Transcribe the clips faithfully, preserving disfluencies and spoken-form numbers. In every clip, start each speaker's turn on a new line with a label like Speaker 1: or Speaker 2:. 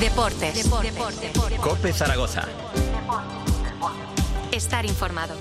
Speaker 1: Deportes. Deportes. Deportes.
Speaker 2: COPE Zaragoza.
Speaker 1: Estar informado.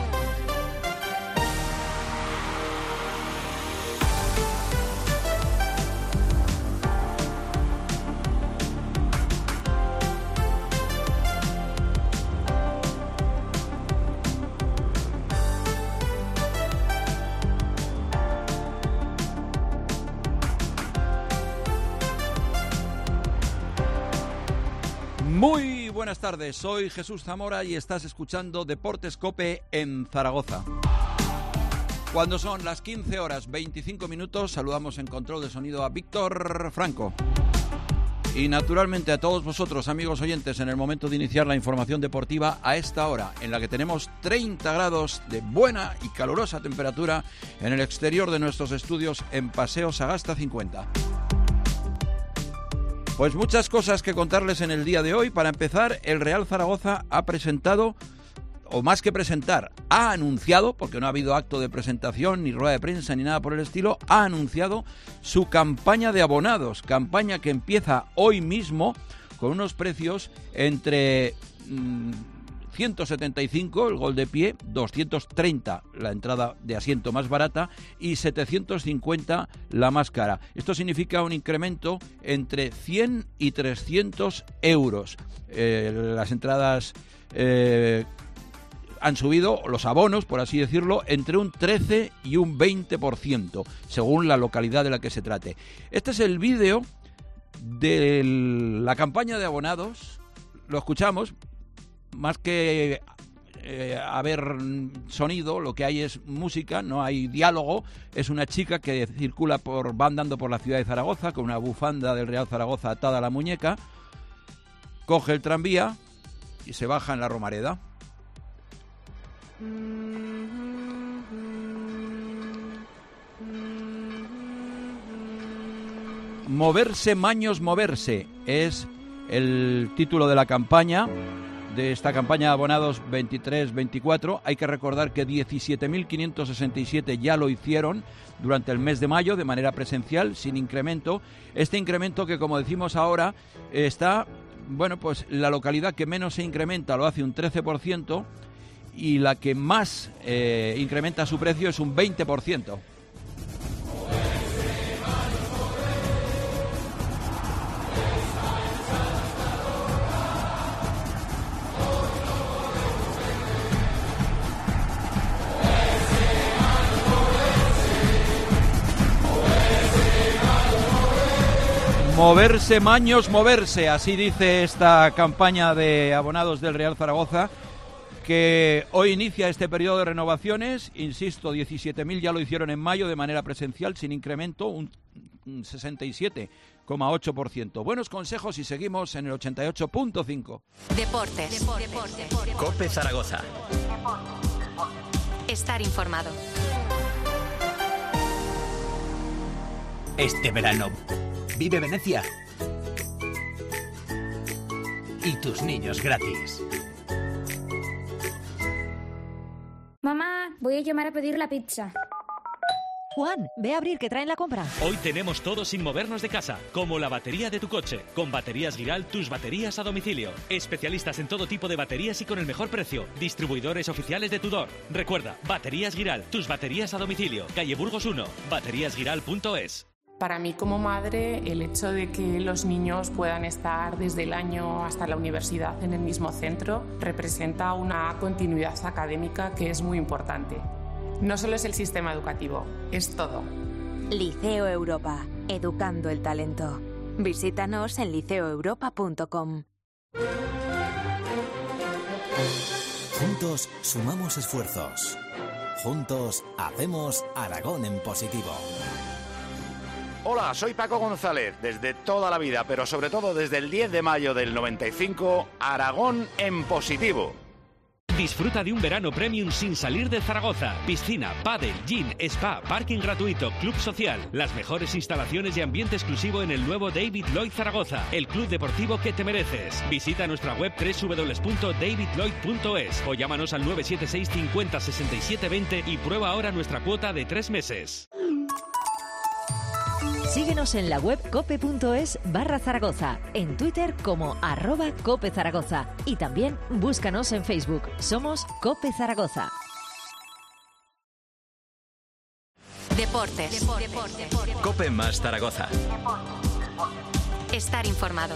Speaker 3: Muy buenas tardes, soy Jesús Zamora y estás escuchando Deportes COPE en Zaragoza. Cuando son las quince horas veinticinco minutos, saludamos en control de sonido a Víctor Franco. Y naturalmente a todos vosotros, amigos oyentes, en el momento de iniciar la información deportiva a esta hora, en la que tenemos treinta grados de buena y calurosa temperatura en el exterior de nuestros estudios en Paseo Sagasta cincuenta. Pues muchas cosas que contarles en el día de hoy. Para empezar, el Real Zaragoza ha presentado, o más que presentar, ha anunciado, porque no ha habido acto de presentación, ni rueda de prensa, ni nada por el estilo, ha anunciado su campaña de abonados, campaña que empieza hoy mismo con unos precios entre mmm, ciento setenta y cinco el gol de pie, doscientos treinta la entrada de asiento más barata y setecientos cincuenta la más cara. Esto significa un incremento entre cien y trescientos euros. Eh, las entradas eh, han subido, los abonos, por así decirlo, entre un trece y un veinte por ciento, según la localidad de la que se trate. Este es el vídeo de la campaña de abonados. Lo escuchamos. Más que eh, haber sonido, lo que hay es música, no hay diálogo. Es una chica que circula por, va andando por la ciudad de Zaragoza con una bufanda del Real Zaragoza atada a la muñeca, coge el tranvía y se baja en la Romareda. Moverse, maños, moverse es el título de la campaña. De esta campaña de abonados veintitrés veinticuatro, hay que recordar que diecisiete mil quinientos sesenta y siete ya lo hicieron durante el mes de mayo de manera presencial, sin incremento. Este incremento que, como decimos ahora, está, bueno, pues la localidad que menos se incrementa lo hace un trece por ciento y la que más eh, incrementa su precio es un veinte por ciento. Moverse, maños, moverse, así dice esta campaña de abonados del Real Zaragoza, que hoy inicia este periodo de renovaciones. Insisto, diecisiete mil ya lo hicieron en mayo de manera presencial, sin incremento, un sesenta y siete coma ocho por ciento. Buenos consejos y seguimos en el ochenta y ocho punto cinco.
Speaker 1: Deportes. Deportes. Deportes.
Speaker 2: COPE Zaragoza.
Speaker 1: Estar informado.
Speaker 2: Este verano vive Venecia y tus niños gratis.
Speaker 4: Mamá, voy a llamar a pedir la pizza.
Speaker 5: Juan, ve a abrir que traen la compra.
Speaker 6: Hoy tenemos todo sin movernos de casa, como la batería de tu coche. Con Baterías Giral, tus baterías a domicilio. Especialistas en todo tipo de baterías y con el mejor precio. Distribuidores oficiales de Tudor. Recuerda, Baterías Giral, tus baterías a domicilio. Calle Burgos uno, baterías giral punto es.
Speaker 7: Para mí como madre, el hecho de que los niños puedan estar desde el año hasta la universidad en el mismo centro representa una continuidad académica que es muy importante. No solo es el sistema educativo, es todo.
Speaker 8: Liceo Europa, educando el talento. Visítanos en liceo europa punto com.
Speaker 9: Juntos sumamos esfuerzos. Juntos hacemos Aragón en positivo.
Speaker 10: Hola, soy Paco González, desde toda la vida, pero sobre todo desde el diez de mayo del noventa y cinco, Aragón en positivo.
Speaker 6: Disfruta de un verano premium sin salir de Zaragoza. Piscina, pádel, gym, spa, parking gratuito, club social. Las mejores instalaciones y ambiente exclusivo en el nuevo David Lloyd Zaragoza, el club deportivo que te mereces. Visita nuestra web doble u doble u doble u punto david lloyd punto es o llámanos al nueve siete seis cincuenta sesenta y siete veinte y prueba ahora nuestra cuota de tres meses.
Speaker 5: Síguenos en la web cope.es barra Zaragoza, en Twitter como arroba Cope Zaragoza y también búscanos en Facebook. Somos Cope Zaragoza.
Speaker 1: Deportes. Deportes.
Speaker 2: Cope más Zaragoza.
Speaker 1: Estar informado.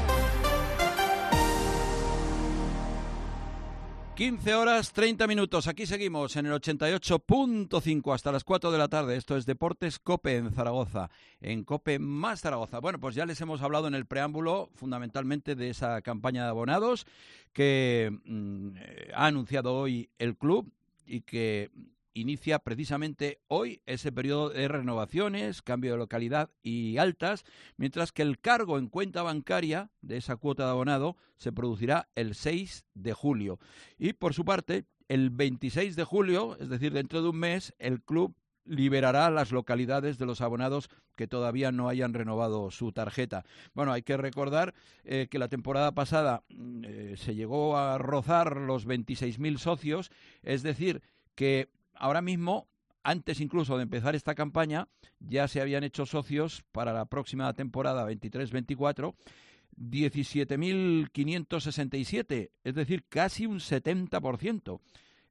Speaker 3: quince horas treinta minutos. Aquí seguimos en el ochenta y ocho punto cinco hasta las cuatro de la tarde. Esto es Deportes Cope en Zaragoza, en Cope más Zaragoza. Bueno, pues ya les hemos hablado en el preámbulo fundamentalmente de esa campaña de abonados que mmm, ha anunciado hoy el club y que inicia precisamente hoy ese periodo de renovaciones, cambio de localidad y altas, mientras que el cargo en cuenta bancaria de esa cuota de abonado se producirá el seis de julio. Y por su parte, el veintiséis de julio, es decir, dentro de un mes, el club liberará las localidades de los abonados que todavía no hayan renovado su tarjeta. Bueno, hay que recordar eh, que la temporada pasada eh, se llegó a rozar los veintiséis mil socios, es decir, que ahora mismo, antes incluso de empezar esta campaña, ya se habían hecho socios para la próxima temporada veintitrés veinticuatro diecisiete mil quinientos sesenta y siete, es decir, casi un setenta por ciento.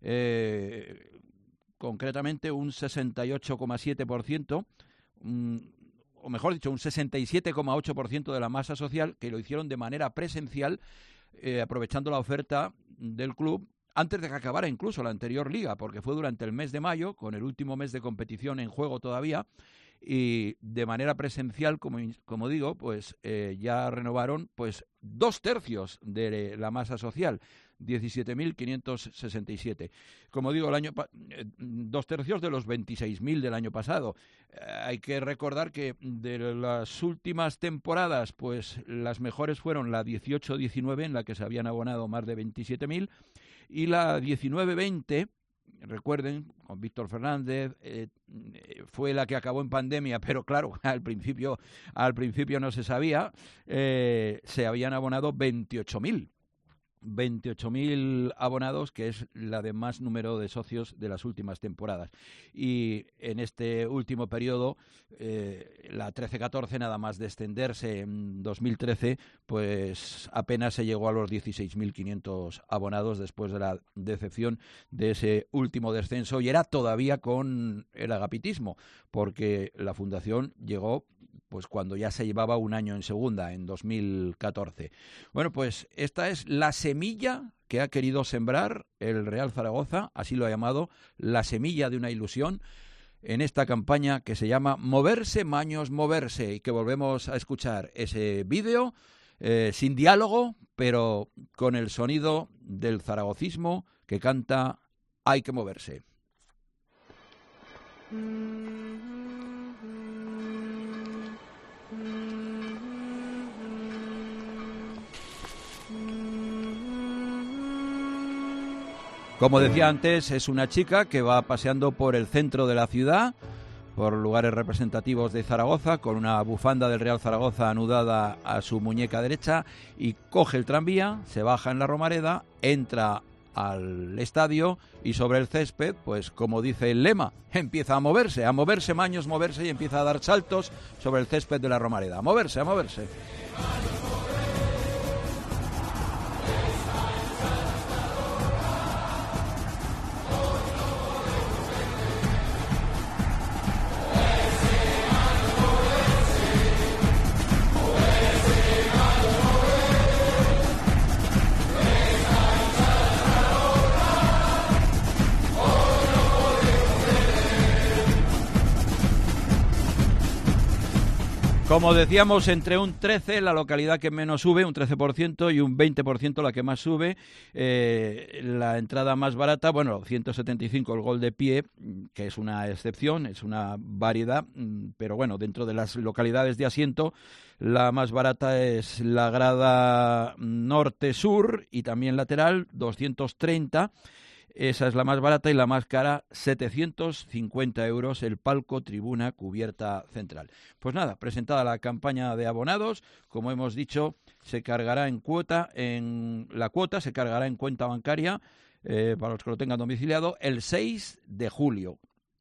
Speaker 3: Eh, concretamente un sesenta y ocho coma siete por ciento, um, o mejor dicho, un sesenta y siete coma ocho por ciento de la masa social que lo hicieron de manera presencial, eh, aprovechando la oferta del club antes de que acabara incluso la anterior liga, porque fue durante el mes de mayo, con el último mes de competición en juego todavía, y de manera presencial, como, como digo, pues eh, ya renovaron pues dos tercios de la masa social, diecisiete mil quinientos sesenta y siete. Como digo, el año pa- eh, dos tercios de los veintiséis mil del año pasado. Eh, hay que recordar que de las últimas temporadas, pues las mejores fueron la dieciocho diecinueve, en la que se habían abonado más de veintisiete mil, y la diecinueve veinte, recuerden, con Víctor Fernández, eh, fue la que acabó en pandemia, pero claro, al principio, al principio no se sabía, eh, se habían abonado veintiocho mil. veintiocho mil abonados, que es la de más número de socios de las últimas temporadas. Y en este último periodo, eh, la trece catorce, nada más descenderse en dos mil trece, pues apenas se llegó a los dieciséis mil quinientos abonados después de la decepción de ese último descenso, y era todavía con el agapitismo, porque la fundación llegó pues cuando ya se llevaba un año en segunda, en dos mil catorce. Bueno, pues esta es la semilla que ha querido sembrar el Real Zaragoza, así lo ha llamado, la semilla de una ilusión, en esta campaña que se llama Moverse, Maños, Moverse, y que volvemos a escuchar ese vídeo eh, sin diálogo, pero con el sonido del zaragocismo que canta Hay que moverse. Como decía antes, es una chica que va paseando por el centro de la ciudad, por lugares representativos de Zaragoza, con una bufanda del Real Zaragoza anudada a su muñeca derecha, y coge el tranvía, se baja en la Romareda, entra al estadio y sobre el césped, pues como dice el lema, empieza a moverse, a moverse, Maños, moverse, y empieza a dar saltos sobre el césped de la Romareda. A moverse, a moverse. Como decíamos, entre un trece, la localidad que menos sube, un trece por ciento, y un veinte por ciento la que más sube. Eh, la entrada más barata, bueno, ciento setenta y cinco el gol de pie, que es una excepción, es una variedad, pero bueno, dentro de las localidades de asiento, la más barata es la grada norte-sur y también lateral, doscientos treinta. Esa es la más barata, y la más cara, setecientos cincuenta euros, el palco tribuna cubierta central. Pues nada, presentada la campaña de abonados, como hemos dicho, se cargará en cuota, en la cuota se cargará en cuenta bancaria, eh, para los que lo tengan domiciliado, el seis de julio.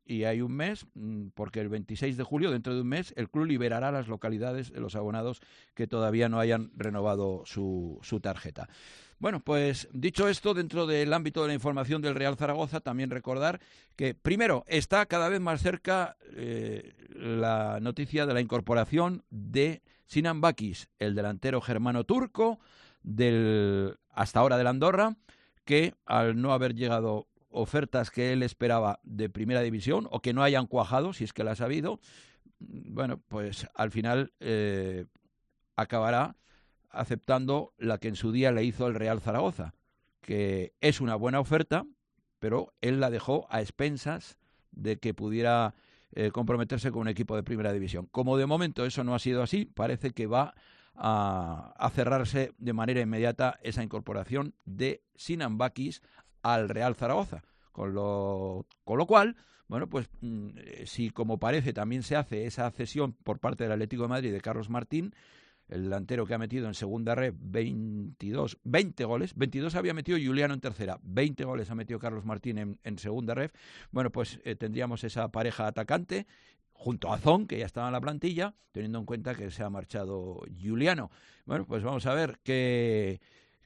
Speaker 3: y hay un mes, porque el veintiséis de julio, dentro de un mes, el club liberará las localidades de los abonados que todavía no hayan renovado su, su tarjeta. Bueno, pues dicho esto, dentro del ámbito de la información del Real Zaragoza, también recordar que, primero, está cada vez más cerca eh, la noticia de la incorporación de Sinan Bakis, el delantero germano-turco, del hasta ahora del Andorra, que al no haber llegado ofertas que él esperaba de primera división, o que no hayan cuajado, si es que las ha habido, bueno, pues al final eh, acabará aceptando la que en su día le hizo el Real Zaragoza, que es una buena oferta, pero él la dejó a expensas de que pudiera eh, comprometerse con un equipo de primera división. Como de momento eso no ha sido así, parece que va a, a cerrarse de manera inmediata esa incorporación de Sinan Bakis al Real Zaragoza, con lo, con lo cual, bueno, pues mmm, si como parece también se hace esa cesión por parte del Atlético de Madrid de Carlos Martín, el delantero que ha metido en segunda ref veintidós, veinte goles, veintidós había metido Juliano en tercera, veinte goles ha metido Carlos Martín en, en segunda ref, bueno, pues eh, tendríamos esa pareja atacante junto a Zon, que ya estaba en la plantilla, teniendo en cuenta que se ha marchado Juliano. Bueno, pues vamos a ver qué,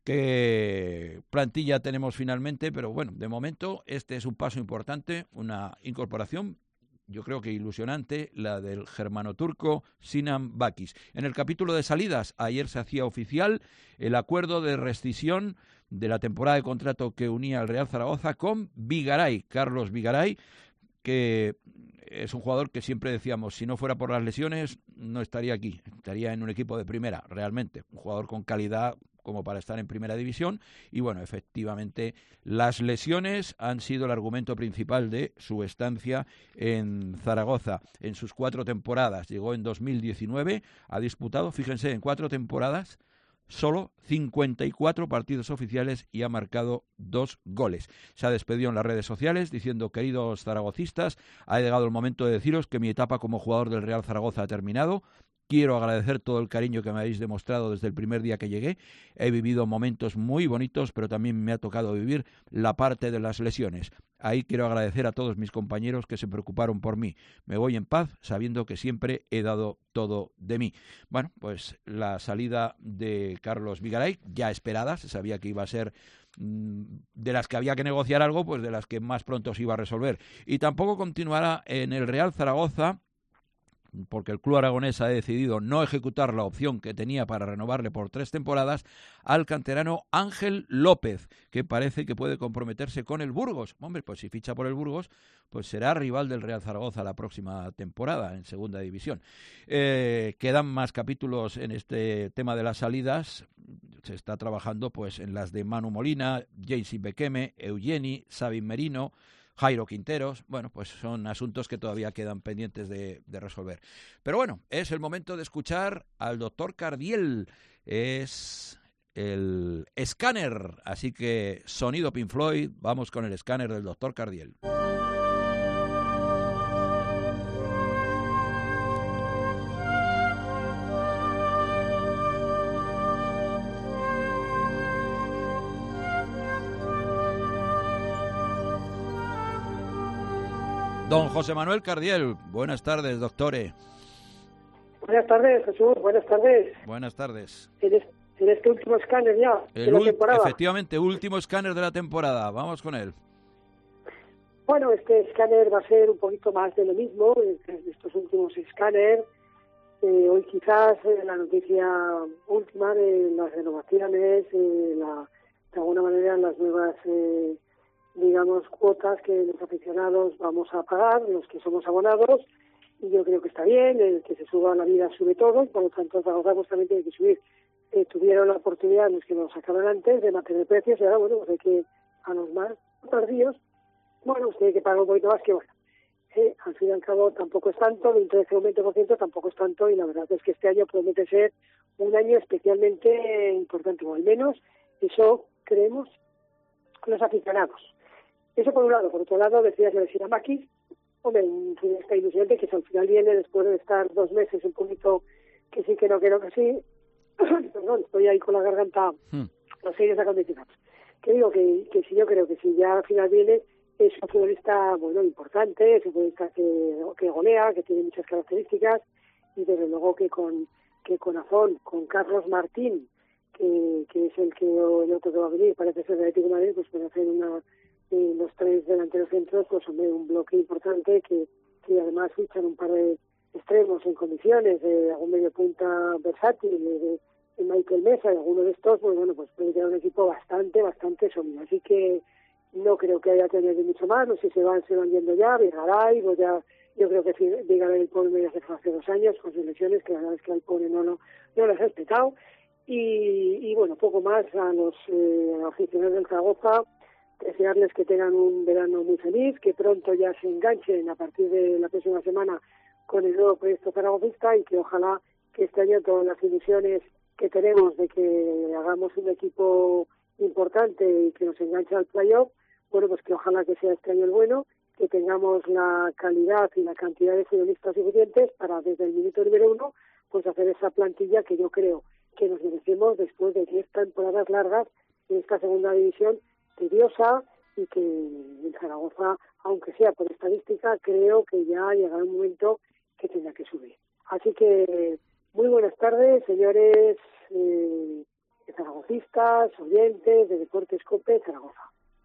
Speaker 3: qué plantilla tenemos finalmente, pero bueno, de momento este es un paso importante, una incorporación, yo creo que ilusionante, la del germano-turco Sinan Bakis. En el capítulo de salidas, ayer se hacía oficial el acuerdo de rescisión de la temporada de contrato que unía al Real Zaragoza con Vigaray, Carlos Vigaray, que es un jugador que siempre decíamos, si no fuera por las lesiones, no estaría aquí, estaría en un equipo de primera, realmente, un jugador con calidad como para estar en primera división, y bueno, efectivamente las lesiones han sido el argumento principal de su estancia en Zaragoza. En sus cuatro temporadas, llegó en dos mil diecinueve, ha disputado, fíjense, en cuatro temporadas solo cincuenta y cuatro partidos oficiales y ha marcado dos goles. Se ha despedido en las redes sociales diciendo: queridos zaragocistas, ha llegado el momento de deciros que mi etapa como jugador del Real Zaragoza ha terminado. Quiero agradecer todo el cariño que me habéis demostrado desde el primer día que llegué. He vivido momentos muy bonitos, pero también me ha tocado vivir la parte de las lesiones. Ahí quiero agradecer a todos mis compañeros que se preocuparon por mí. Me voy en paz, sabiendo que siempre he dado todo de mí. Bueno, pues la salida de Carlos Vigaray, ya esperada, se sabía que iba a ser mmm, de las que había que negociar algo, pues de las que más pronto se iba a resolver. Y tampoco continuará en el Real Zaragoza, porque el club aragonés ha decidido no ejecutar la opción que tenía para renovarle por tres temporadas al canterano Ángel López, que parece que puede comprometerse con el Burgos. Hombre, pues si ficha por el Burgos, pues será rival del Real Zaragoza la próxima temporada en segunda división. Eh, quedan más capítulos en este tema de las salidas. Se está trabajando pues en las de Manu Molina, Jason Bekeme, Eugeni, Sabin Merino, Jairo Quinteros. Bueno, pues son asuntos que todavía quedan pendientes de, de resolver. Pero bueno, es el momento de escuchar al doctor Cardiel. Es el escáner, así que sonido Pink Floyd, vamos con el escáner del doctor Cardiel. Don José Manuel Cardiel, buenas tardes, doctore.
Speaker 11: Buenas tardes, Jesús, buenas tardes.
Speaker 3: Buenas tardes.
Speaker 11: En este, en este último escáner ya,
Speaker 3: El
Speaker 11: de la
Speaker 3: ul-
Speaker 11: temporada.
Speaker 3: Efectivamente, último escáner de la temporada, vamos con él.
Speaker 11: Bueno, este escáner va a ser un poquito más de lo mismo, de estos últimos escáner. Eh, hoy quizás eh, la noticia última de las renovaciones, eh, la, de alguna manera las nuevas... Eh, digamos, cuotas que los aficionados vamos a pagar, los que somos abonados, y yo creo que está bien, el que se suba a la vida sube todo, y por lo tanto Zaragoza pues, también tiene que subir. Eh, tuvieron la oportunidad los que nos sacaron antes de mantener precios, y ahora, bueno, pues hay que, a los más tardíos, bueno, usted hay que pagar un poquito más, que bueno, eh, al fin y al cabo tampoco es tanto, de un trece o un veinte por ciento tampoco es tanto, y la verdad es que este año promete ser un año especialmente importante, o al menos eso creemos los aficionados. Eso por un lado. Por otro lado, decías de Sinan Bakis, hombre, un futbolista ilusionante que al final viene después de estar dos meses un poquito que sí, que no, que no, que sí. Perdón, estoy ahí con la garganta, hmm. los aires acondicionados. Que digo que, que sí, yo creo que si ya al final viene es un futbolista, bueno, importante, es un futbolista que, que golea, que tiene muchas características, y desde luego que con que con Azón, con Carlos Martín, que, que es el que el otro que va a venir, parece ser de Atlético de Madrid, pues puede hacer una, eh, los tres delanteros centros, pues hombre, un bloque importante que, que además fichan un par de extremos en condiciones, de algún medio punta versátil, de, de, de Michael Mesa, y alguno de estos, pues bueno, pues puede quedar un equipo bastante, bastante sólido. Así que no creo que haya que añadir mucho más, no sé si se van, se van yendo ya, Vigaray, pues ya, yo creo que Vigaray el pobre me hace hace dos años con sus lesiones, que la verdad es que al pobre no lo, no lo has respetado, y, y bueno, poco más a los eh, aficionados del Zaragoza, desearles que tengan un verano muy feliz, que pronto ya se enganchen a partir de la próxima semana con el nuevo proyecto zaragocista, y que ojalá que este año todas las ilusiones que tenemos de que hagamos un equipo importante y que nos enganche al playoff, bueno, pues que ojalá que sea este año el bueno, que tengamos la calidad y la cantidad de futbolistas suficientes para desde el minuto número uno pues hacer esa plantilla que yo creo que nos merecemos después de diez temporadas largas en esta segunda división tediosa, y que en Zaragoza, aunque sea por estadística, creo que ya llegará un momento que tendrá que subir. Así que muy buenas tardes, señores eh, zaragocistas, oyentes de Deportes COPE Zaragoza.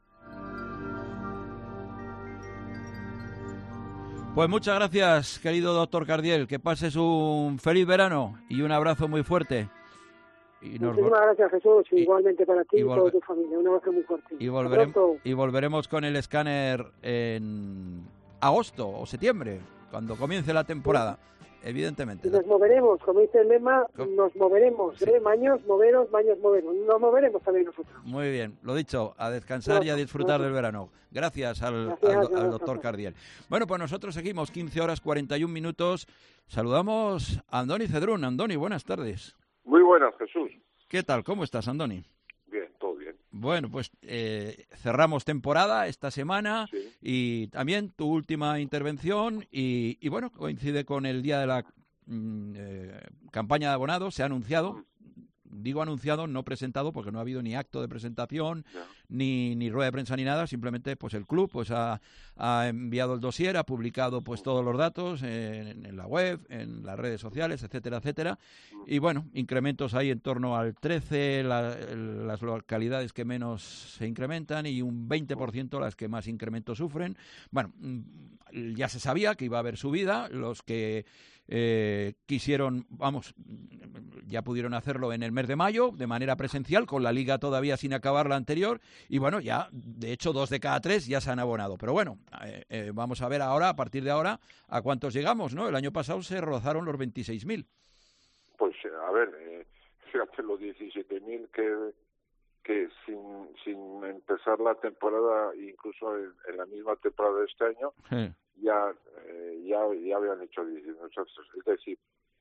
Speaker 3: Pues muchas gracias, querido doctor Cardiel, que pases un feliz verano y un abrazo muy fuerte. Y nos
Speaker 11: Muchísimas gracias, Jesús, y, igualmente para ti y,
Speaker 3: y
Speaker 11: toda tu familia, un abrazo muy fuerte.
Speaker 3: Y, volvere y volveremos con el escáner en agosto o septiembre, cuando comience la temporada. Sí. Evidentemente.
Speaker 11: Y nos moveremos, como dice el lema, nos moveremos, sí. ¿eh? Maños, moveros, maños, moveros. Nos moveremos también nosotros.
Speaker 3: Muy bien, lo dicho, a descansar no, y a disfrutar no, del verano. Gracias al, gracias, al, al doctor Cardiel. Bueno, pues nosotros seguimos, quince horas cuarenta y un minutos. Saludamos a Andoni Cedrún. Andoni, buenas tardes.
Speaker 12: Muy buenas, Jesús.
Speaker 3: ¿Qué tal? ¿Cómo estás, Andoni?
Speaker 12: Bien, todo bien.
Speaker 3: Bueno, pues eh, cerramos temporada esta semana, sí. Y también tu última intervención y, y bueno, coincide con el día de la mm, eh, campaña de abonados, se ha anunciado, mm. digo anunciado, no presentado porque no ha habido ni acto de presentación, no. ni, ni rueda de prensa ni nada, simplemente pues el club pues ha, ha enviado el dossier, ha publicado pues todos los datos en, en la web, en las redes sociales, etcétera, etcétera, y bueno, incrementos ahí en torno al trece, la, las localidades que menos se incrementan y un veinte por ciento las que más incrementos sufren. Bueno, ya se sabía que iba a haber subida, los que Eh, quisieron, vamos, ya pudieron hacerlo en el mes de mayo de manera presencial, con la liga todavía sin acabar la anterior, y bueno, ya de hecho dos de cada tres ya se han abonado, pero bueno, eh, eh, vamos a ver ahora, a partir de ahora, a cuántos llegamos, ¿no? El año pasado se rozaron los veintiséis mil.
Speaker 12: Pues a ver, eh, fíjate los diecisiete mil que que sin sin empezar la temporada, incluso en, en la misma temporada de este año, sí. ya eh, ya ya habían hecho dieciocho. Es decir,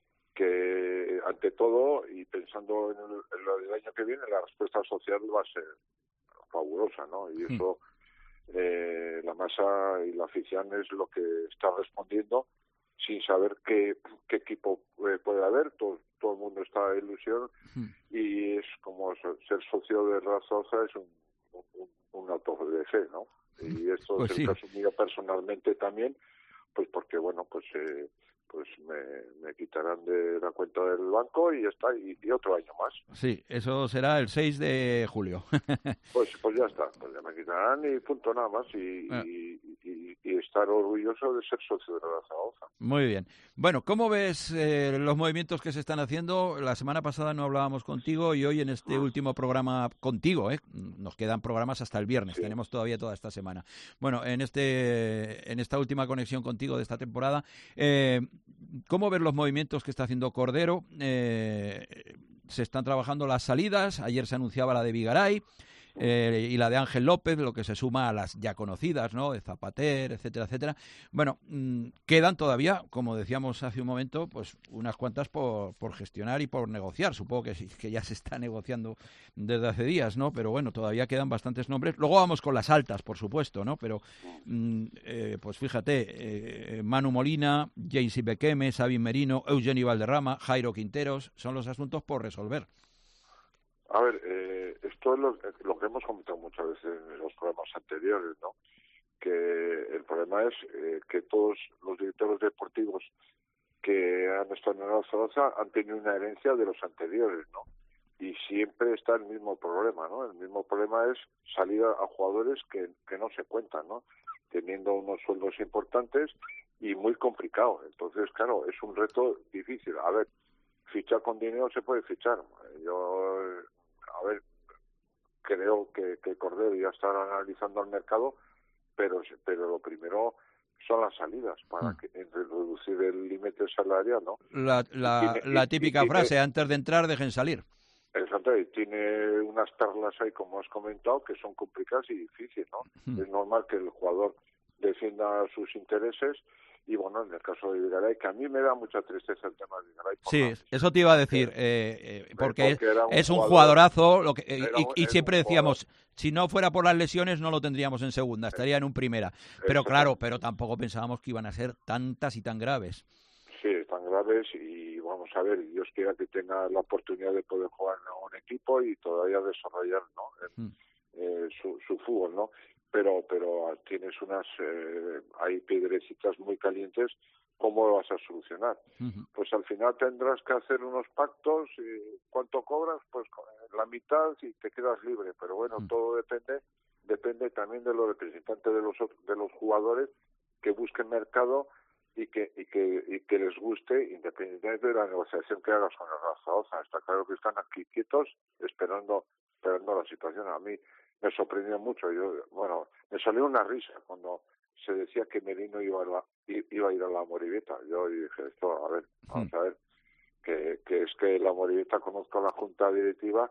Speaker 12: que ante todo, y pensando en, el, en lo del año que viene, la respuesta social va a ser fabulosa, ¿no? Y eso, eh, la masa y la afición es lo que está respondiendo, sin saber qué, qué equipo eh, puede haber. Todo, todo el mundo está en ilusión, hmm. y es como ser socio de Razosa es un, un, un auto de fe, ¿no? Y esto pues es el sí. caso mío personalmente también, pues porque, bueno, pues eh, pues me, me quitarán de la cuenta del banco y ya está, y, y otro año más.
Speaker 3: Sí, eso será el seis de julio.
Speaker 12: pues pues ya está, pues ya me quitarán y punto, nada más, y, ah. y, y, y estar orgulloso de ser socio de la Zaragoza.
Speaker 3: Muy bien. Bueno, ¿cómo ves eh, los movimientos que se están haciendo? La semana pasada no hablábamos contigo y hoy en este último programa contigo, ¿eh? Nos quedan programas hasta el viernes, sí. Tenemos todavía toda esta semana. Bueno, en este en esta última conexión contigo de esta temporada, eh, ¿cómo ves los movimientos que está haciendo Cordero? Eh, se están trabajando las salidas, ayer se anunciaba la de Vigaray, eh, y la de Ángel López, lo que se suma a las ya conocidas, ¿no? De Zapater, etcétera, etcétera. Bueno, mmm, quedan todavía, como decíamos hace un momento, pues unas cuantas por, por gestionar y por negociar. Supongo que, que ya se está negociando desde hace días, ¿no? Pero bueno, todavía quedan bastantes nombres. Luego vamos con las altas, por supuesto, ¿no? Pero, mmm, eh, pues fíjate, eh, Manu Molina, Jaycee Bekeme, Sabin Merino, Eugenio Valderrama, Jairo Quinteros, son los asuntos por resolver.
Speaker 12: A ver, eh, esto es lo, lo que hemos comentado muchas veces en los programas anteriores, ¿no? que el problema es eh, que todos los directores deportivos que han estado en el Real Zaragoza han tenido una herencia de los anteriores, ¿no? Y siempre está el mismo problema, ¿no? El mismo problema es salir a, a jugadores que, que no se cuentan, ¿no? Teniendo unos sueldos importantes y muy complicado. Entonces, claro, es un reto difícil. A ver, fichar con dinero se puede fichar. Yo, a ver, creo que, que Cordero ya está analizando el mercado, pero pero lo primero son las salidas para
Speaker 3: mm.
Speaker 12: que reducir el límite salarial, ¿no?
Speaker 3: La, la,
Speaker 12: tiene,
Speaker 3: la
Speaker 12: y,
Speaker 3: típica
Speaker 12: y,
Speaker 3: frase,
Speaker 12: y,
Speaker 3: antes de entrar, dejen salir.
Speaker 12: Exacto, y tiene unas perlas ahí, como has comentado, que son complicadas y difíciles, ¿no? Mm. Es normal que el jugador defienda sus intereses y, bueno, en el caso de Vigaray, que a mí me da mucha tristeza el tema de Vigaray.
Speaker 3: Sí,
Speaker 12: la,
Speaker 3: eso te iba a decir, eh, eh, porque,
Speaker 12: porque un
Speaker 3: es un
Speaker 12: jugador,
Speaker 3: jugadorazo lo que, eh,
Speaker 12: un,
Speaker 3: y, y siempre decíamos,
Speaker 12: jugador.
Speaker 3: Si no fuera por las lesiones no lo tendríamos en segunda, estaría en un primera. Pero claro, pero tampoco pensábamos que iban a ser tantas y tan graves.
Speaker 12: Sí, tan graves y vamos a ver, Dios quiera que tenga la oportunidad de poder jugar en un equipo y todavía desarrollar, ¿no? El, mm. eh, su, su fútbol, ¿no? Pero pero tienes unas, eh, hay piedrecitas muy calientes, ¿cómo lo vas a solucionar? Uh-huh. Pues al final tendrás que hacer unos pactos, y ¿cuánto cobras? Pues la mitad y te quedas libre, pero bueno, uh-huh. todo depende depende también de los representantes de los de los jugadores que busquen mercado y que y que y que les guste, independientemente de la negociación que hagas con el Real Zaragoza. Está claro que están aquí quietos esperando esperando la situación. A mí me sorprendió mucho. Yo, bueno, me salió una risa cuando se decía que Merino iba a, la, iba a ir a la Amorebieta. Yo dije, esto, a ver, vamos a ver, que, que es que la Amorebieta conozco a la junta directiva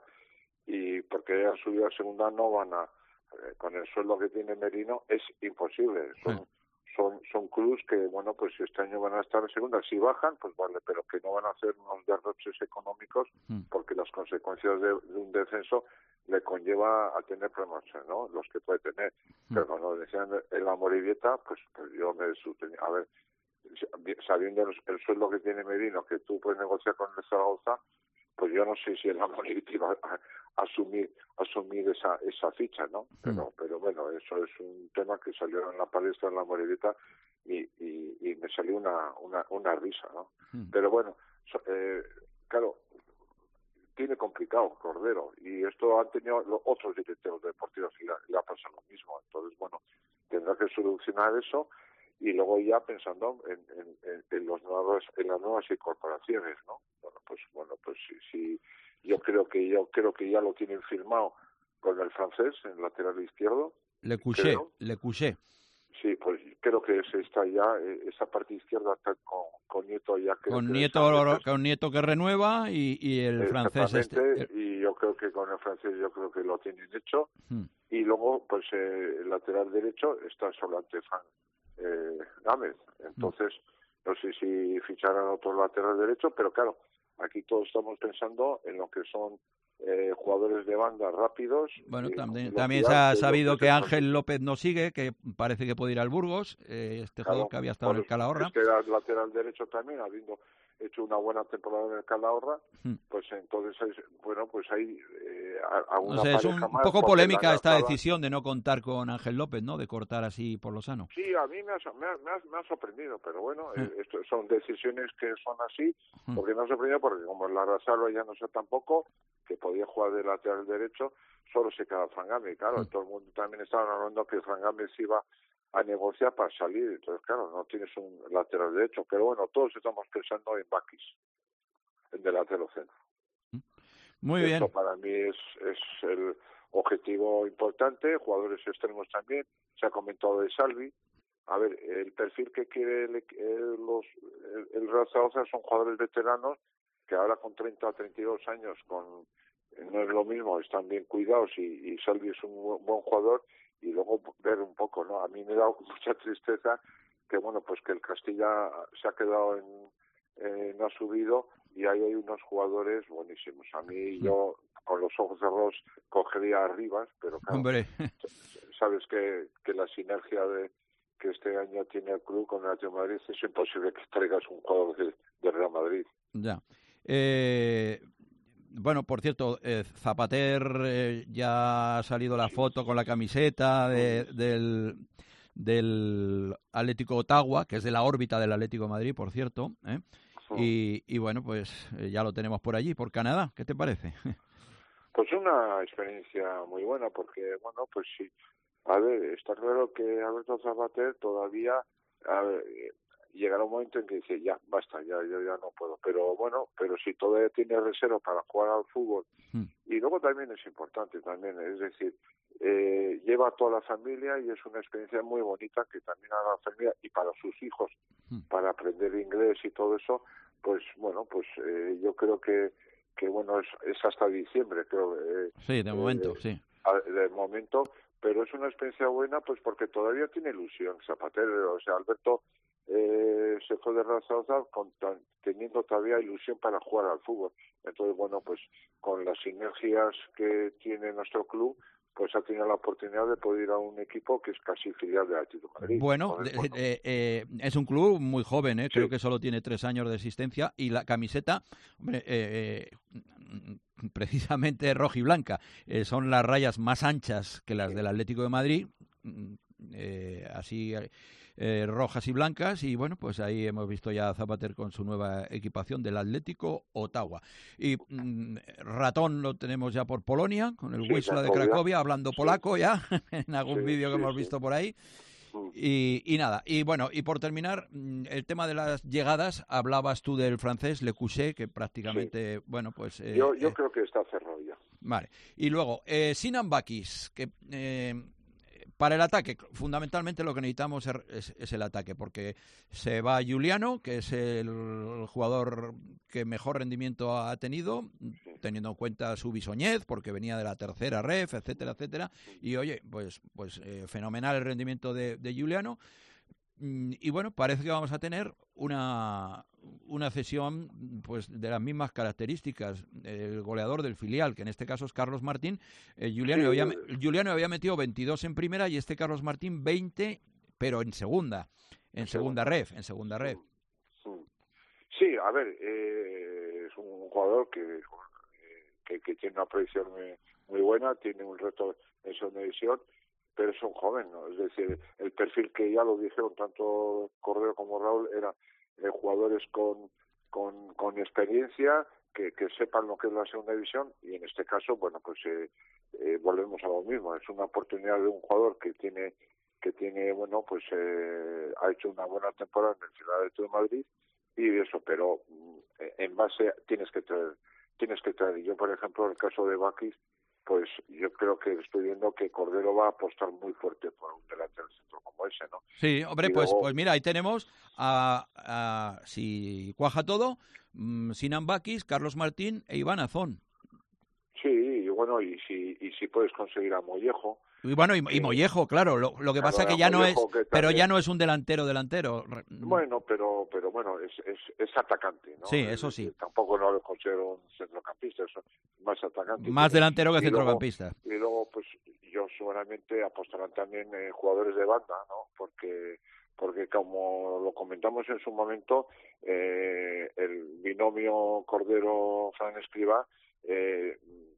Speaker 12: y porque hayan subido a segunda no van a, eh, con el sueldo que tiene Merino, es imposible. Son, son, son clubs que, bueno, pues este año van a estar en segunda. Si bajan, pues vale, pero que no van a hacer unos derroches económicos porque las consecuencias de, de un descenso le conlleva a tener problemas, ¿no? Los que puede tener. Mm. Pero cuando decían en la Amorebieta, pues, pues yo me sostenía. A ver, sabiendo el, el sueldo que tiene Merino, que tú puedes negociar con el Zaragoza, pues yo no sé si el Amorebieta iba a, a asumir asumir esa esa ficha, ¿no? Mm. Pero pero bueno, eso es un tema que salió en la palestra en la Amorebieta y, y, y me salió una una, una risa, ¿no? Mm. Pero bueno, so, eh, claro, tiene complicado Cordero y esto han tenido los otros directivos deportivos y le, le ha pasado lo mismo. Entonces, bueno, tendrá que solucionar eso y luego ya pensando en, en, en, en los nuevos en las nuevas incorporaciones, ¿no? Bueno, pues bueno, pues si, si yo creo que yo creo que ya lo tienen firmado con el francés en lateral izquierdo.
Speaker 3: Le Couché, Le Couché.
Speaker 12: Sí, pues creo que se está ya esa parte izquierda está con, con Nieto ya que
Speaker 3: con
Speaker 12: que
Speaker 3: Nieto con Nieto que renueva y, y el francés este
Speaker 12: y yo creo que con el francés yo creo que lo tienen hecho hmm. y luego pues eh, el lateral derecho está Solante Fan eh, Gámez, entonces hmm. no sé si ficharán otro lateral derecho, pero claro, aquí todos estamos pensando en lo que son Eh, jugadores de banda rápidos.
Speaker 3: Bueno,
Speaker 12: eh,
Speaker 3: también, también se ha sabido que, que Ángel López no sigue, que parece que puede ir al Burgos, eh, este claro, jugador que había estado en el Calahorra.
Speaker 12: Es que era lateral derecho también, habiendo hecho una buena temporada en el Calahorra, hmm. pues entonces, bueno, pues hay eh, alguna
Speaker 3: no sé, es un, un poco polémica esta decisión de no contar con Ángel López, ¿no? De cortar así por lo sano.
Speaker 12: Sí, a mí me ha, me ha, me ha, me ha sorprendido, pero bueno, hmm. eh, esto son decisiones que son así, hmm. porque me ha sorprendido, porque como en la Rasalva ya no sé tampoco, que podía jugar de lateral derecho, solo se queda Frangame, claro, mm. todo el mundo también estaba hablando que Frangame se iba a negociar para salir, entonces claro, no tienes un lateral derecho, pero bueno, todos estamos pensando en Bakis, en delantero centro.
Speaker 3: Muy
Speaker 12: Esto
Speaker 3: bien.
Speaker 12: Esto para mí es, es el objetivo importante, jugadores extremos también, se ha comentado de Salvi. A ver, el perfil que quiere el, el, los, el, el Real Zaragoza son jugadores veteranos que ahora con treinta o treinta y dos años con no es lo mismo, están bien cuidados y, y Salvi es un buen, buen jugador y luego ver un poco, ¿no? A mí me da mucha tristeza que, bueno, pues que el Castilla se ha quedado en, eh, no ha subido y ahí hay unos jugadores buenísimos. A mí yo con los ojos cerrados cogería a Rivas, pero claro,
Speaker 3: Hombre.
Speaker 12: sabes que, que la sinergia de que este año tiene el club con el Atlético de Madrid es imposible que traigas un jugador de, de Real Madrid.
Speaker 3: Ya. Eh, bueno, por cierto, eh, Zapater eh, ya ha salido la foto con la camiseta de, del, del Atlético Ottawa, que es de la órbita del Atlético de Madrid, por cierto, ¿eh? Sí. Y, y bueno, pues eh, ya lo tenemos por allí, por Canadá. ¿Qué te parece?
Speaker 12: Pues una experiencia muy buena, porque, bueno, pues sí. A ver, está claro que Alberto Zapater todavía a ver, llegará un momento en que dice, ya, basta, ya yo ya no puedo. Pero bueno, pero si todavía tiene reserva para jugar al fútbol, mm. y luego también es importante, también, es decir, eh, lleva a toda la familia y es una experiencia muy bonita que también a la familia y para sus hijos, mm. para aprender inglés y todo eso, pues bueno, pues eh, yo creo que, que bueno, es, es hasta diciembre, creo. Eh,
Speaker 3: sí, de momento,
Speaker 12: eh,
Speaker 3: sí.
Speaker 12: De momento, pero es una experiencia buena pues porque todavía tiene ilusión Zapater, o sea, Alberto eh, se fue de Real Zaragoza con tan, teniendo todavía ilusión para jugar al fútbol. Entonces, bueno, pues con las sinergias que tiene nuestro club, pues ha tenido la oportunidad de poder ir a un equipo que es casi filial de Atlético de Madrid.
Speaker 3: Bueno,
Speaker 12: Entonces,
Speaker 3: bueno.
Speaker 12: Eh,
Speaker 3: eh, es un club muy joven, ¿eh?
Speaker 12: Sí.
Speaker 3: Creo que solo tiene tres años de existencia y la camiseta, hombre, eh, eh, precisamente roja y blanca, eh, son las rayas más anchas que las del Atlético de Madrid, eh, así eh, rojas y blancas, y bueno, pues ahí hemos visto ya a Zapater con su nueva equipación del Atlético Ottawa. Y mm, Ratón lo tenemos ya por Polonia, con el
Speaker 12: Sí,
Speaker 3: Wisła de
Speaker 12: Cracovia.
Speaker 3: Cracovia, hablando
Speaker 12: Sí.
Speaker 3: polaco ya, en algún
Speaker 12: Sí,
Speaker 3: vídeo que
Speaker 12: sí,
Speaker 3: hemos
Speaker 12: sí.
Speaker 3: visto por ahí. Y, y nada, y bueno, y por terminar, el tema de las llegadas, hablabas tú del francés Le Couché, que prácticamente, sí. bueno, pues... Eh,
Speaker 12: yo yo
Speaker 3: eh,
Speaker 12: creo que está cerrado ya.
Speaker 3: Vale, y luego, eh, Sinan Bakis, que eh, para el ataque, fundamentalmente lo que necesitamos es, es, es el ataque, porque se va Giuliano, que es el jugador que mejor rendimiento ha tenido, teniendo en cuenta su bisoñez, porque venía de la tercera ref, etcétera, etcétera, y oye, pues pues eh, fenomenal el rendimiento de, de Giuliano, y bueno, parece que vamos a tener una una cesión pues de las mismas características, el goleador del filial, que en este caso es Carlos Martín. eh, Giuliano,
Speaker 12: Sí,
Speaker 3: había,
Speaker 12: sí.
Speaker 3: Giuliano había metido veintidós en primera y este Carlos Martín veinte, pero en segunda, en segunda ref, en segunda ref.
Speaker 12: Sí, a ver, eh, es un jugador que, que, que tiene una proyección muy, muy buena, tiene un reto en su división, pero es un joven, ¿no? Es decir, el perfil que ya lo dijeron tanto Cordero como Raúl era eh, jugadores con, con, con experiencia, que, que sepan lo que es la segunda división, y en este caso, bueno, pues eh, eh, volvemos a lo mismo, es una oportunidad de un jugador que tiene, que tiene bueno, pues eh, ha hecho una buena temporada en el Ciudad de Madrid, y eso, pero en base tienes que traer, tienes que traer. Y yo, por ejemplo, en el caso de Bakis, pues yo creo que estoy viendo que Cordero va a apostar muy fuerte por un delantero centro como ese, ¿no?
Speaker 3: Sí, hombre,
Speaker 12: y
Speaker 3: pues
Speaker 12: luego...
Speaker 3: pues mira, ahí tenemos a, a si cuaja todo, mmm, Sinan Bakis, Carlos Martín e Iván Azón.
Speaker 12: Sí, y bueno, y si y si puedes conseguir a Mollejo.
Speaker 3: Y bueno, y, y Mollejo, claro, lo, lo que
Speaker 12: claro,
Speaker 3: pasa que ya no es,
Speaker 12: que también...
Speaker 3: pero ya no es un delantero delantero.
Speaker 12: Bueno, pero pero bueno, es es, es atacante, ¿no?
Speaker 3: Sí, eso sí.
Speaker 12: Es, tampoco no lo considero un centrocampista, es más atacante.
Speaker 3: Más
Speaker 12: tiene,
Speaker 3: delantero que
Speaker 12: y
Speaker 3: centrocampista.
Speaker 12: Luego, y luego, pues yo seguramente apostarán también eh, jugadores de banda, ¿no? Porque porque como lo comentamos en su momento, eh, el binomio Cordero-Fran Escribá, eh,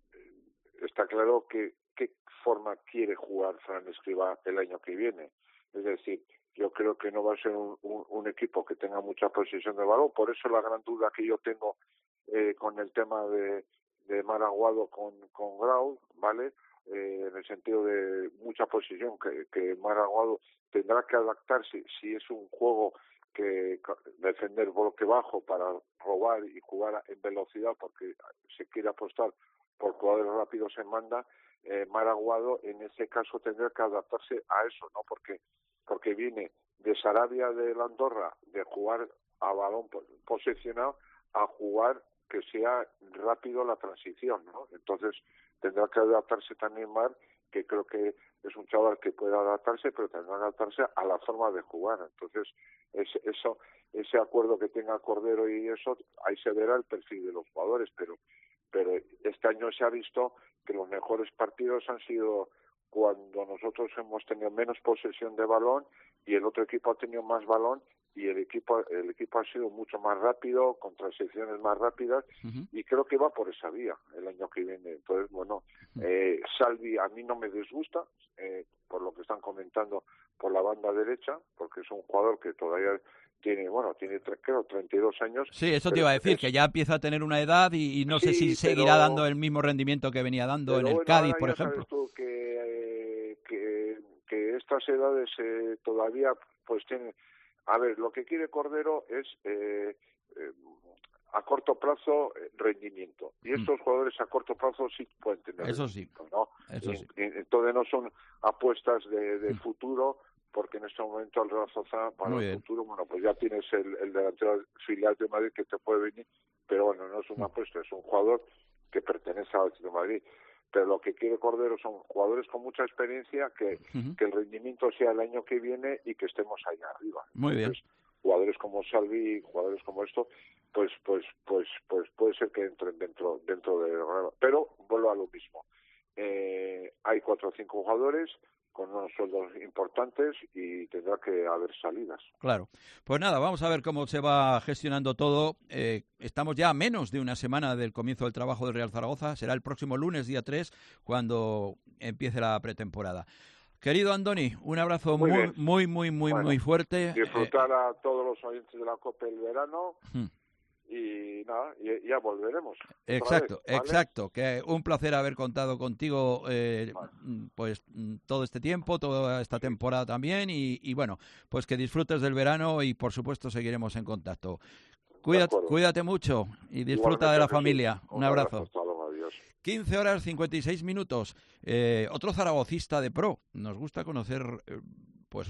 Speaker 12: está claro que qué forma quiere jugar Fran Escribá el año que viene. Es decir, yo creo que no va a ser un, un, un equipo que tenga mucha posesión de balón, por eso la gran duda que yo tengo eh, con el tema de, de Maraguado con, con Grau, ¿vale? Eh, en el sentido de mucha posesión, que, que Maraguado tendrá que adaptarse si es un juego que defender bloque bajo para robar y jugar en velocidad porque se quiere apostar por jugadores rápidos en banda. eh, Maraguado en ese caso tendrá que adaptarse a eso, ¿no? Porque porque viene de Sarabia de la Andorra de jugar a balón posesionado a jugar que sea rápido la transición, ¿no? Entonces tendrá que adaptarse también Mar, que creo que es un chaval que puede adaptarse, pero tendrá que adaptarse a la forma de jugar. Entonces ese, eso ese acuerdo que tenga Cordero y eso, ahí se verá el perfil de los jugadores, pero pero este año se ha visto que los mejores partidos han sido cuando nosotros hemos tenido menos posesión de balón y el otro equipo ha tenido más balón y el equipo el equipo ha sido mucho más rápido, con transiciones más rápidas, uh-huh. y creo que va por esa vía el año que viene. Entonces, bueno, eh, Salvi a mí no me disgusta, eh, por lo que están comentando por la banda derecha, porque es un jugador que todavía tiene, bueno, tiene creo treinta y dos años.
Speaker 3: Sí, eso te iba a decir, es, que ya empieza a tener una edad y, y no sí, sé si seguirá pero, dando el mismo rendimiento que venía dando en el
Speaker 12: bueno,
Speaker 3: Cádiz, por
Speaker 12: ya
Speaker 3: ejemplo.
Speaker 12: Sabes tú que, eh, que, que estas edades eh, todavía pues tienen... A ver, lo que quiere Cordero es eh, eh, a corto plazo rendimiento, y estos mm. jugadores a corto plazo sí pueden tener
Speaker 3: eso sí,
Speaker 12: ¿no?
Speaker 3: Eso
Speaker 12: y,
Speaker 3: sí.
Speaker 12: Y, entonces no son apuestas de, de mm. futuro, porque en este momento el Real Zaragoza para Muy el bien. futuro, bueno, pues ya tienes el, el delantero filial de Madrid que te puede venir, pero bueno, no es una mm. apuesta, es un jugador que pertenece al de Madrid. Pero lo que quiere Cordero son jugadores con mucha experiencia, que, uh-huh. que el rendimiento sea el año que viene y que estemos allá arriba.
Speaker 3: Muy bien.
Speaker 12: Entonces, jugadores como Salvi, jugadores como esto, pues pues pues pues puede ser que entren dentro dentro de... Pero vuelvo a lo mismo. Eh, hay cuatro o cinco jugadores con unos sueldos importantes y tendrá que haber salidas.
Speaker 3: Claro. Pues nada, vamos a ver cómo se va gestionando todo. Eh, estamos ya a menos de una semana del comienzo del trabajo del Real Zaragoza. Será el próximo lunes, día tres, cuando empiece la pretemporada. Querido Andoni, un abrazo muy, muy, muy, muy, muy, bueno, muy fuerte.
Speaker 12: Disfrutar eh, a todos los oyentes de la Copa el verano. Hmm. Y nada, y ya volveremos.
Speaker 3: Exacto,
Speaker 12: vez, ¿vale?
Speaker 3: exacto. Que un placer haber contado contigo eh, vale. pues todo este tiempo, toda esta temporada también. Y, y bueno, pues que disfrutes del verano y por supuesto seguiremos en contacto. Cuídate, cuídate mucho y disfruta Igualmente, de la familia. Un, un abrazo.
Speaker 12: abrazo. Luego, adiós.
Speaker 3: quince horas cincuenta y seis minutos. Eh, otro zaragocista de pro. Nos gusta conocer eh, pues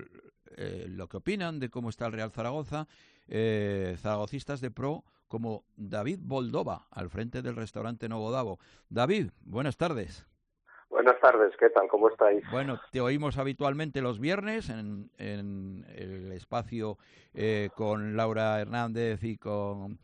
Speaker 3: eh, lo que opinan de cómo está el Real Zaragoza. Eh, zaragocistas de pro como David Boldova, al frente del restaurante Novodavo. David, buenas tardes.
Speaker 13: Buenas tardes, ¿qué tal? ¿Cómo estáis?
Speaker 3: Bueno, te oímos habitualmente los viernes en, en el espacio eh, con Laura Hernández y con...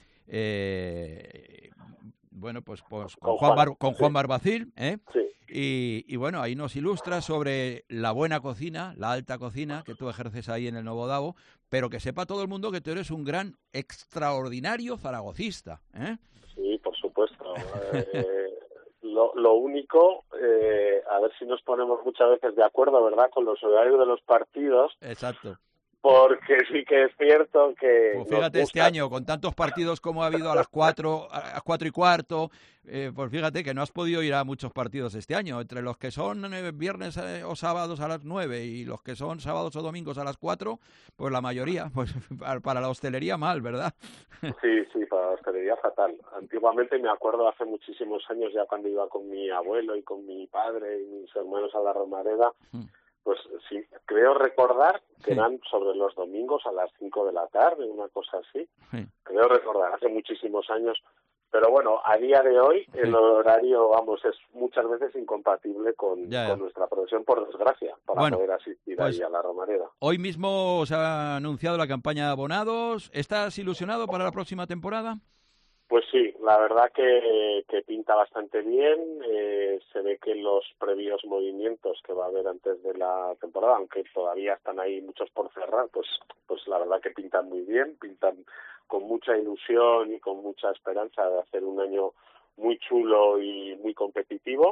Speaker 3: Eh, bueno, pues, pues con, con Juan, Bar, con Juan sí. Barbacil, ¿eh?
Speaker 13: Sí.
Speaker 3: Y, y bueno, ahí nos ilustra sobre la buena cocina, la alta cocina que tú ejerces ahí en el Novodavo, pero que sepa todo el mundo que tú eres un gran, extraordinario zaragocista, ¿eh?
Speaker 13: Sí, por supuesto. eh, lo, lo único, eh, a ver si nos ponemos muchas veces de acuerdo, ¿verdad?, con los horarios de los partidos.
Speaker 3: Exacto.
Speaker 13: Porque sí que es cierto que...
Speaker 3: Pues fíjate, este año, con tantos partidos como ha habido a las cuatro, a las cuatro y cuarto, eh, pues fíjate que no has podido ir a muchos partidos este año. Entre los que son eh, viernes eh, o sábados a las nueve y los que son sábados o domingos a las cuatro, pues la mayoría, pues para la hostelería mal, ¿verdad?
Speaker 13: Sí, sí, para la hostelería fatal. Antiguamente me acuerdo hace muchísimos años, ya cuando iba con mi abuelo y con mi padre y mis hermanos a la Romareda, hmm. pues sí, creo recordar que sí. eran sobre los domingos a las cinco de la tarde, una cosa así. Sí. Creo recordar, hace muchísimos años. Pero bueno, a día de hoy sí. el horario, vamos, es muchas veces incompatible con, ya, ya. con nuestra profesión, por desgracia, para bueno, poder asistir pues, ahí a la Romareda.
Speaker 3: Hoy mismo se ha anunciado la campaña de abonados. ¿Estás ilusionado para la próxima temporada?
Speaker 13: Pues sí, la verdad que, que pinta bastante bien. Eh, se ve que los previos movimientos que va a haber antes de la temporada, aunque todavía están ahí muchos por cerrar, pues, pues la verdad que pintan muy bien, pintan con mucha ilusión y con mucha esperanza de hacer un año muy chulo y muy competitivo.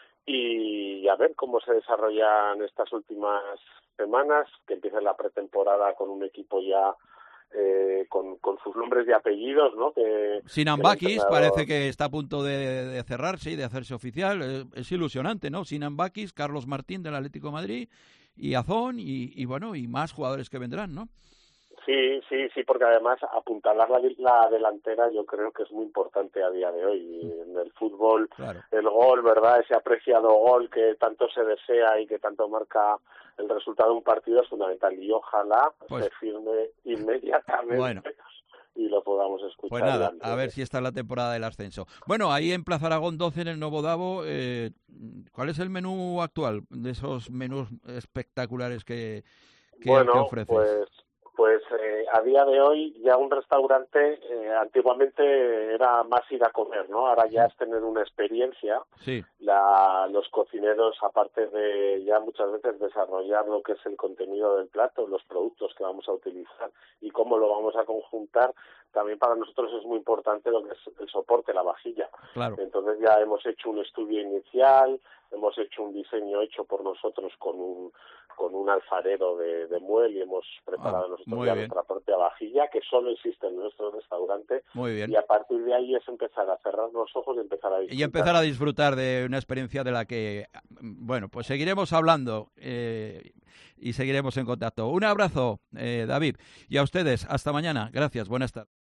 Speaker 13: Y a ver cómo se desarrollan estas últimas semanas, que empiece la pretemporada con un equipo ya Eh, con, con sus nombres y apellidos, ¿no? Que,
Speaker 3: Sinan Bakis entrenador... parece que está a punto de, de cerrarse y de hacerse oficial. Es, es ilusionante, ¿no? Sinan Bakis, Carlos Martín del Atlético de Madrid y Azón y, y bueno, y más jugadores que vendrán, ¿no?
Speaker 13: Sí, sí, sí, porque además apuntalar la, la delantera yo creo que es muy importante a día de hoy. Y en el fútbol, claro. el gol, ¿verdad? Ese apreciado gol que tanto se desea y que tanto marca el resultado de un partido es fundamental. Y ojalá pues, se firme inmediatamente bueno. y lo podamos escuchar.
Speaker 3: Pues nada, antes. A ver si está la temporada del ascenso. Bueno, ahí en Plaza Aragón doce, en el Novodavo, eh, ¿cuál es el menú actual de esos menús espectaculares que, que,
Speaker 13: bueno,
Speaker 3: que ofreces?
Speaker 13: Pues... Pues eh, a día de hoy ya un restaurante eh, antiguamente era más ir a comer, ¿no? Ahora ya es tener una experiencia.
Speaker 3: Sí.
Speaker 13: La, los cocineros, aparte de ya muchas veces desarrollar lo que es el contenido del plato, los productos que vamos a utilizar y cómo lo vamos a conjuntar, también para nosotros es muy importante lo que es el soporte, la vajilla.
Speaker 3: Claro.
Speaker 13: Entonces ya hemos hecho un estudio inicial, hemos hecho un diseño hecho por nosotros con un con un alfarero de, de muel y hemos preparado
Speaker 3: Ah,
Speaker 13: nosotros
Speaker 3: muy
Speaker 13: ya
Speaker 3: bien.
Speaker 13: nuestra propia vajilla, que solo existe en nuestro restaurante.
Speaker 3: Muy bien.
Speaker 13: Y a partir de ahí es empezar a cerrar los ojos y empezar a disfrutar.
Speaker 3: Y empezar a disfrutar de una experiencia de la que, bueno, pues seguiremos hablando eh, y seguiremos en contacto. Un abrazo, eh, David, y a ustedes, hasta mañana. Gracias, buenas tardes.